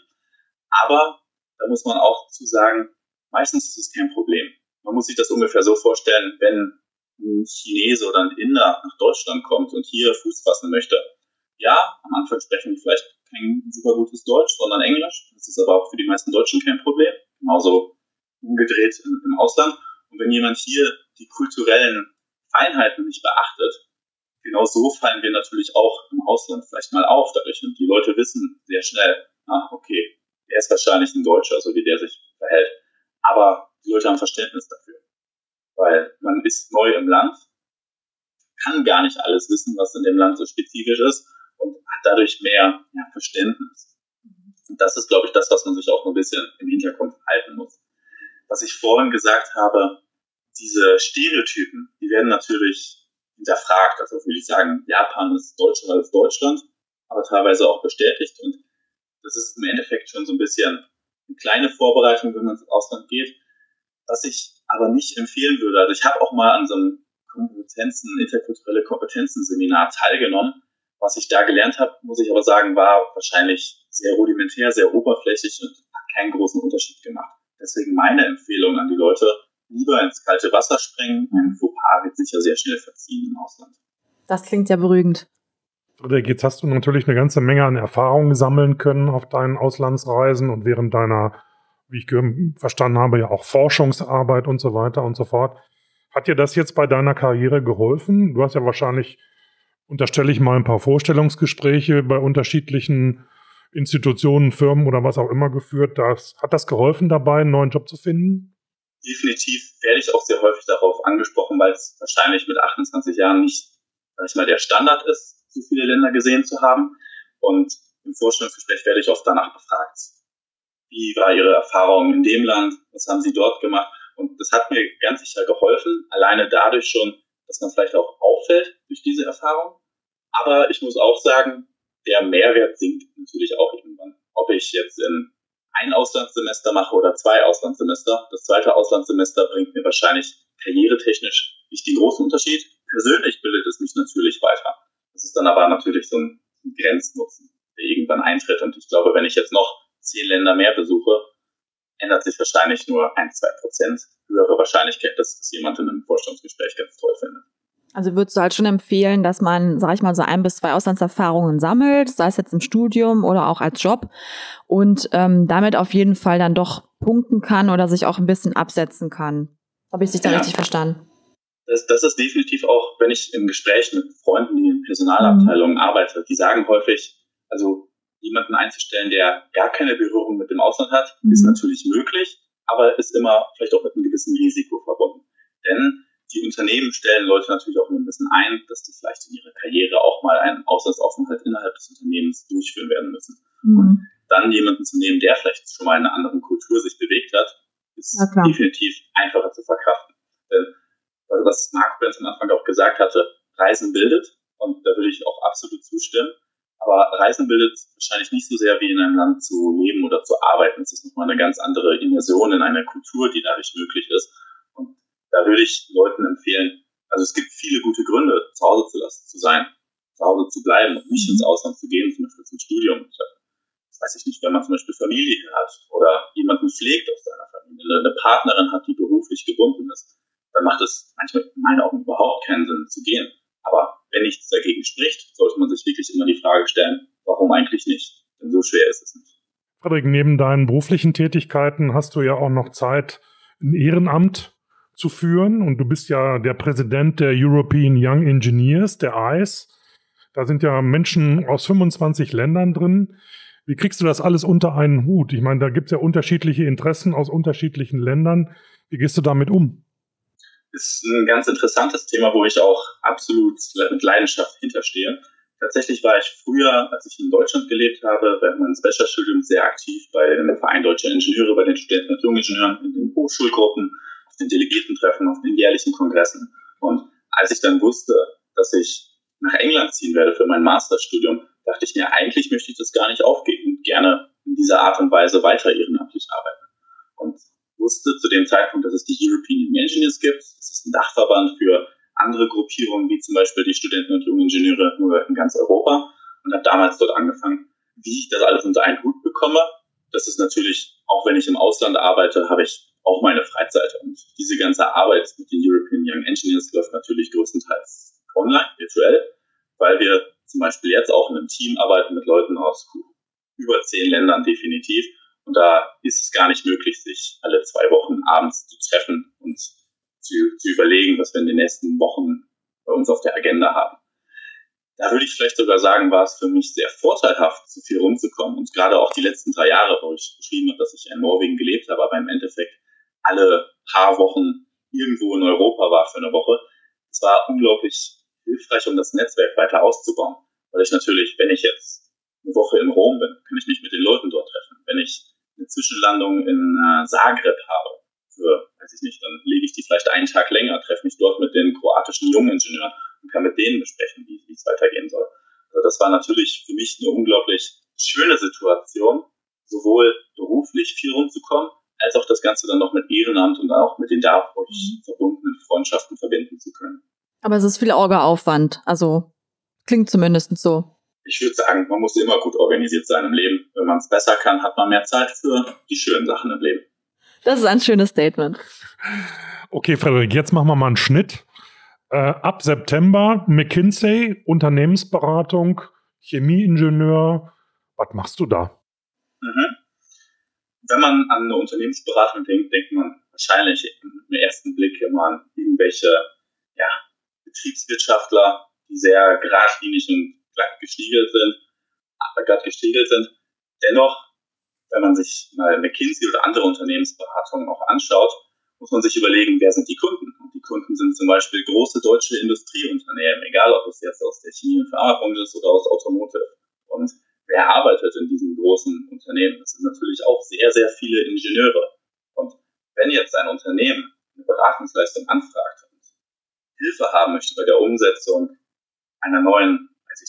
[SPEAKER 4] Aber da muss man auch zu sagen, meistens ist es kein Problem. Man muss sich das ungefähr so vorstellen, wenn ein Chinese oder ein Inder nach Deutschland kommt und hier Fuß fassen möchte. Ja, am Anfang sprechen die vielleicht kein super gutes Deutsch, sondern Englisch. Das ist aber auch für die meisten Deutschen kein Problem. Genauso umgedreht im Ausland. Und wenn jemand hier die kulturellen Feinheiten nicht beachtet, genau so fallen wir natürlich auch im Ausland vielleicht mal auf dadurch. Und die Leute wissen sehr schnell, okay, er ist wahrscheinlich ein Deutscher, so wie der sich verhält. Aber die Leute haben Verständnis dafür. Weil man ist neu im Land, kann gar nicht alles wissen, was in dem Land so spezifisch ist und hat dadurch mehr Verständnis. Und das ist, glaube ich, das, was man sich auch ein bisschen im Hinterkopf halten muss. Was ich vorhin gesagt habe, diese Stereotypen, die werden natürlich hinterfragt. Also würde ich sagen, Japan ist deutscher als Deutschland, aber teilweise auch bestätigt. Und das ist im Endeffekt schon so ein bisschen eine kleine Vorbereitung, wenn man ins Ausland geht. Was ich aber nicht empfehlen würde, also ich habe auch mal an so einem interkulturelle Kompetenzen-Seminar teilgenommen, Was ich da gelernt habe, muss ich aber sagen, war wahrscheinlich sehr rudimentär, sehr oberflächlich und hat keinen großen Unterschied gemacht. Deswegen meine Empfehlung an die Leute, lieber ins kalte Wasser springen. Ein Fauxpas wird sicher sehr schnell verziehen im Ausland.
[SPEAKER 1] Das klingt ja beruhigend.
[SPEAKER 3] Frederik, jetzt hast du natürlich eine ganze Menge an Erfahrungen sammeln können auf deinen Auslandsreisen und während deiner, wie ich verstanden habe, ja auch Forschungsarbeit und so weiter und so fort. Hat dir das jetzt bei deiner Karriere geholfen? Du hast ja wahrscheinlich, unterstelle ich mal, ein paar Vorstellungsgespräche bei unterschiedlichen Institutionen, Firmen oder was auch immer geführt. Hat das geholfen dabei, einen neuen Job zu finden?
[SPEAKER 4] Definitiv werde ich auch sehr häufig darauf angesprochen, weil es wahrscheinlich mit 28 Jahren nicht, sag ich mal, der Standard ist, so viele Länder gesehen zu haben. Und im Vorstellungsgespräch werde ich oft danach befragt, wie war Ihre Erfahrung in dem Land, was haben Sie dort gemacht? Und das hat mir ganz sicher geholfen, alleine dadurch schon, dass man vielleicht auch auffällt durch diese Erfahrung. Aber ich muss auch sagen, der Mehrwert sinkt natürlich auch irgendwann. Ob ich jetzt in ein Auslandssemester mache oder 2 Auslandssemester. Das 2. Auslandssemester bringt mir wahrscheinlich karrieretechnisch nicht den großen Unterschied. Persönlich bildet es mich natürlich weiter. Das ist dann aber natürlich so ein Grenznutzen, der irgendwann eintritt. Und ich glaube, wenn ich jetzt noch 10 Länder mehr besuche, ändert sich wahrscheinlich nur 1-2% höhere Wahrscheinlichkeit, dass das jemand in einem Vorstellungsgespräch ganz toll findet.
[SPEAKER 1] Also würdest du halt schon empfehlen, dass man, sag ich mal, so 1 bis 2 Auslandserfahrungen sammelt, sei es jetzt im Studium oder auch als Job und damit auf jeden Fall dann doch punkten kann oder sich auch ein bisschen absetzen kann. Habe ich dich da richtig verstanden?
[SPEAKER 4] Das ist definitiv auch, wenn ich im Gespräch mit Freunden, die in Personalabteilungen arbeite, die sagen häufig, also jemanden einzustellen, der gar keine Berührung mit dem Ausland hat, ist natürlich möglich, aber ist immer vielleicht auch mit einem gewissen Risiko verbunden. Denn die Unternehmen stellen Leute natürlich auch ein bisschen ein, dass die vielleicht in ihrer Karriere auch mal einen Auslandsaufenthalt innerhalb des Unternehmens durchführen werden müssen. Und dann jemanden zu nehmen, der vielleicht schon mal in einer anderen Kultur sich bewegt hat, ist definitiv einfacher zu verkraften. Denn was Mark Benz am Anfang auch gesagt hatte, Reisen bildet, und da würde ich auch absolut zustimmen, aber Reisen bildet wahrscheinlich nicht so sehr wie in einem Land zu leben oder zu arbeiten. Es ist nochmal eine ganz andere Immersion in einer Kultur, die dadurch möglich ist. Und da würde ich Leuten empfehlen, also es gibt viele gute Gründe, zu Hause zu sein, zu Hause zu bleiben und nicht ins Ausland zu gehen, zum Beispiel zum Studium. Das weiß ich nicht, wenn man zum Beispiel Familie hat oder jemanden pflegt aus seiner Familie, eine Partnerin hat, die beruflich gebunden ist, dann macht es manchmal in meinen Augen überhaupt keinen Sinn zu gehen. Aber wenn nichts dagegen spricht, sollte man sich wirklich immer die Frage stellen, warum eigentlich nicht? Denn so schwer ist es nicht.
[SPEAKER 3] Frederik, neben deinen beruflichen Tätigkeiten hast du ja auch noch Zeit, ein Ehrenamt zu führen. Und du bist ja der Präsident der European Young Engineers, der EYES. Da sind ja Menschen aus 25 Ländern drin. Wie kriegst du das alles unter einen Hut? Ich meine, da gibt es ja unterschiedliche Interessen aus unterschiedlichen Ländern. Wie gehst du damit um?
[SPEAKER 4] Ist ein ganz interessantes Thema, wo ich auch absolut mit Leidenschaft hinterstehe. Tatsächlich war ich früher, als ich in Deutschland gelebt habe, während meines Bachelorstudiums sehr aktiv bei dem Verein Deutscher Ingenieure, bei den Studenten- und Jungingenieuren, in den Hochschulgruppen, auf den Delegiertentreffen, auf den jährlichen Kongressen. Und als ich dann wusste, dass ich nach England ziehen werde für mein Masterstudium, dachte ich mir, eigentlich möchte ich das gar nicht aufgeben und gerne in dieser Art und Weise weiter ehrenamtlich arbeiten. Und wusste zu dem Zeitpunkt, dass es die European Young Engineers gibt. Das ist ein Dachverband für andere Gruppierungen, wie zum Beispiel die Studenten- und Jungingenieure nur in ganz Europa, und habe damals dort angefangen. Wie ich das alles unter einen Hut bekomme, das ist natürlich, auch wenn ich im Ausland arbeite, habe ich auch meine Freizeit. Und diese ganze Arbeit mit den European Young Engineers läuft natürlich größtenteils online, virtuell, weil wir zum Beispiel jetzt auch in einem Team arbeiten mit Leuten aus über 10 Ländern definitiv. Und da ist es gar nicht möglich, sich alle 2 Wochen abends zu treffen und zu überlegen, was wir in den nächsten Wochen bei uns auf der Agenda haben. Da würde ich vielleicht sogar sagen, war es für mich sehr vorteilhaft, so viel rumzukommen. Und gerade auch die letzten 3 Jahre, wo ich beschrieben habe, dass ich in Norwegen gelebt habe, aber im Endeffekt alle paar Wochen irgendwo in Europa war für eine Woche. Es war unglaublich hilfreich, um das Netzwerk weiter auszubauen. Weil ich natürlich, wenn ich jetzt eine Woche in Rom bin, kann ich mich mit den Leuten dort treffen. Wenn ich eine Zwischenlandung in Zagreb habe, weiß ich nicht, dann lege ich die vielleicht einen Tag länger, treffe mich dort mit den kroatischen Jungingenieuren und kann mit denen besprechen, wie es weitergehen soll. Also das war natürlich für mich eine unglaublich schöne Situation, sowohl beruflich viel rumzukommen, als auch das Ganze dann noch mit Ehrenamt und auch mit den dadurch verbundenen Freundschaften verbinden zu können.
[SPEAKER 1] Aber es ist viel Orga-Aufwand, also Klingt zumindest so.
[SPEAKER 4] Ich würde sagen, man muss immer gut organisiert sein im Leben. Wenn man es besser kann, hat man mehr Zeit für die schönen Sachen im Leben.
[SPEAKER 1] Das ist ein schönes Statement.
[SPEAKER 3] Okay, Frederik, jetzt machen wir mal einen Schnitt. Ab September McKinsey, Unternehmensberatung, Chemieingenieur. Was machst du da?
[SPEAKER 4] Wenn man an eine Unternehmensberatung denkt, denkt man wahrscheinlich im ersten Blick immer an irgendwelche Betriebswirtschaftler, die sehr geradlinig und glatt gestiegelt sind. Dennoch, wenn man sich mal McKinsey oder andere Unternehmensberatungen auch anschaut, muss man sich überlegen, wer sind die Kunden? Und die Kunden sind zum Beispiel große deutsche Industrieunternehmen, egal ob es jetzt aus der Chemie- und Pharmabranche ist oder aus Automotive. Und wer arbeitet in diesen großen Unternehmen? Das sind natürlich auch sehr, sehr viele Ingenieure. Und wenn jetzt ein Unternehmen eine Beratungsleistung anfragt und Hilfe haben möchte bei der Umsetzung einer neuen,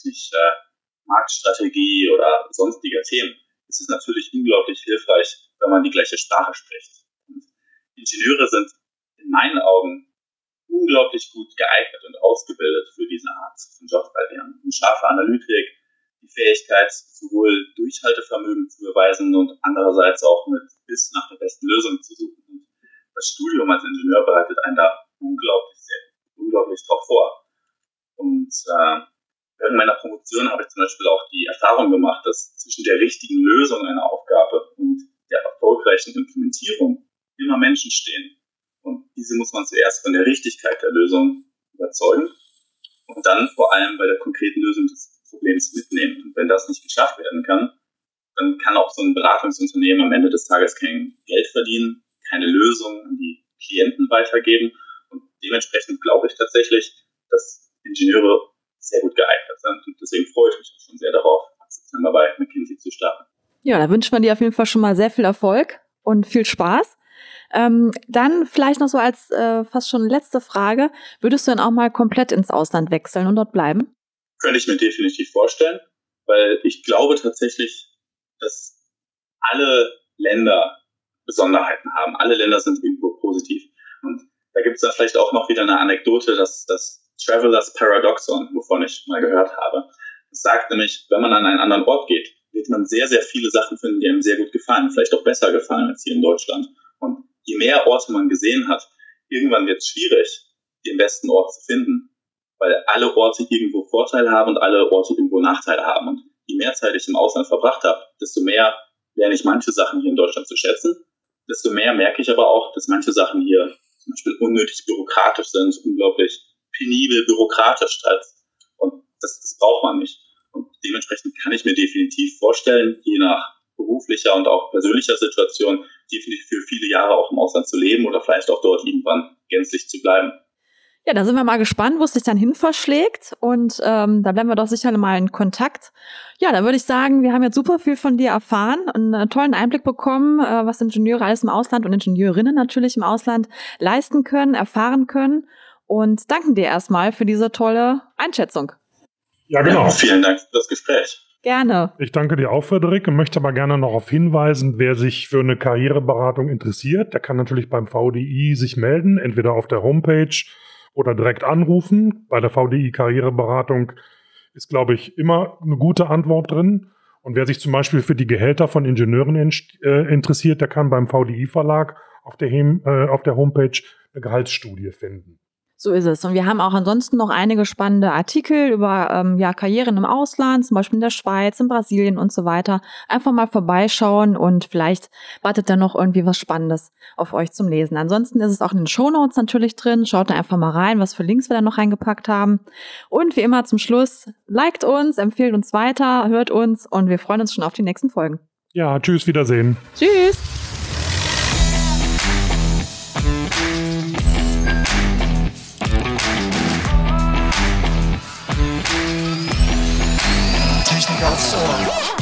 [SPEAKER 4] Marktstrategie oder sonstiger Themen, ist es natürlich unglaublich hilfreich, wenn man die gleiche Sprache spricht. Und Ingenieure sind in meinen Augen unglaublich gut geeignet und ausgebildet für diese Art von Job, weil die haben eine scharfe Analytik, die Fähigkeit, sowohl Durchhaltevermögen zu beweisen und andererseits auch mit Biss nach der besten Lösung zu suchen. Und das Studium als Ingenieur bereitet einen da unglaublich drauf vor. Und während meiner Promotion habe ich zum Beispiel auch die Erfahrung gemacht, dass zwischen der richtigen Lösung einer Aufgabe und der erfolgreichen Implementierung immer Menschen stehen. Und diese muss man zuerst von der Richtigkeit der Lösung überzeugen und dann vor allem bei der konkreten Lösung des Problems mitnehmen. Und wenn das nicht geschafft werden kann, dann kann auch so ein Beratungsunternehmen am Ende des Tages kein Geld verdienen, keine Lösung an die Klienten weitergeben. Und dementsprechend glaube ich tatsächlich, dass Ingenieure sehr gut geeignet sind. Und deswegen freue ich mich auch schon sehr darauf, ab September bei McKinsey zu starten.
[SPEAKER 1] Ja, da wünschen wir dir auf jeden Fall schon mal sehr viel Erfolg und viel Spaß. Dann vielleicht noch so als fast schon letzte Frage, würdest du dann auch mal komplett ins Ausland wechseln und dort bleiben?
[SPEAKER 4] Könnte ich mir definitiv vorstellen, weil ich glaube tatsächlich, dass alle Länder Besonderheiten haben. Alle Länder sind irgendwo positiv. Und da gibt es dann vielleicht auch noch wieder eine Anekdote, dass das Travelers Paradoxon, wovon ich mal gehört habe. Das sagt nämlich, wenn man an einen anderen Ort geht, wird man sehr, sehr viele Sachen finden, die einem sehr gut gefallen, vielleicht auch besser gefallen als hier in Deutschland. Und je mehr Orte man gesehen hat, irgendwann wird es schwierig, den besten Ort zu finden, weil alle Orte irgendwo Vorteile haben und alle Orte irgendwo Nachteile haben. Und je mehr Zeit ich im Ausland verbracht habe, desto mehr lerne ich manche Sachen hier in Deutschland zu schätzen, desto mehr merke ich aber auch, dass manche Sachen hier zum Beispiel unnötig bürokratisch sind, unglaublich penibel bürokratisch. Und das braucht man nicht. Und dementsprechend kann ich mir definitiv vorstellen, je nach beruflicher und auch persönlicher Situation, definitiv für viele Jahre auch im Ausland zu leben oder vielleicht auch dort irgendwann gänzlich zu bleiben.
[SPEAKER 1] Ja, da sind wir mal gespannt, wo es sich dann hin verschlägt. Und da bleiben wir doch sicher mal in Kontakt. Ja, dann würde ich sagen, wir haben jetzt super viel von dir erfahren und einen tollen Einblick bekommen, was Ingenieure alles im Ausland und Ingenieurinnen natürlich im Ausland leisten können, erfahren können. Und danken dir erstmal für diese tolle Einschätzung.
[SPEAKER 3] Ja, genau.
[SPEAKER 4] Ja, vielen Dank für das Gespräch.
[SPEAKER 1] Gerne.
[SPEAKER 3] Ich danke dir auch, Frederik, und möchte aber gerne noch darauf hinweisen, wer sich für eine Karriereberatung interessiert, der kann natürlich beim VDI sich melden, entweder auf der Homepage oder direkt anrufen. Bei der VDI Karriereberatung ist, glaube ich, immer eine gute Antwort drin. Und wer sich zum Beispiel für die Gehälter von Ingenieuren interessiert, der kann beim VDI Verlag auf der Homepage eine Gehaltsstudie finden.
[SPEAKER 1] So ist es. Und wir haben auch ansonsten noch einige spannende Artikel über Karrieren im Ausland, zum Beispiel in der Schweiz, in Brasilien und so weiter. Einfach mal vorbeischauen und vielleicht wartet da noch irgendwie was Spannendes auf euch zum Lesen. Ansonsten ist es auch in den Shownotes natürlich drin. Schaut da einfach mal rein, was für Links wir da noch reingepackt haben. Und wie immer zum Schluss, liked uns, empfehlt uns weiter, hört uns und wir freuen uns schon auf die nächsten Folgen.
[SPEAKER 3] Ja, tschüss, Wiedersehen.
[SPEAKER 1] Tschüss.
[SPEAKER 2] Technik aufs Ohr.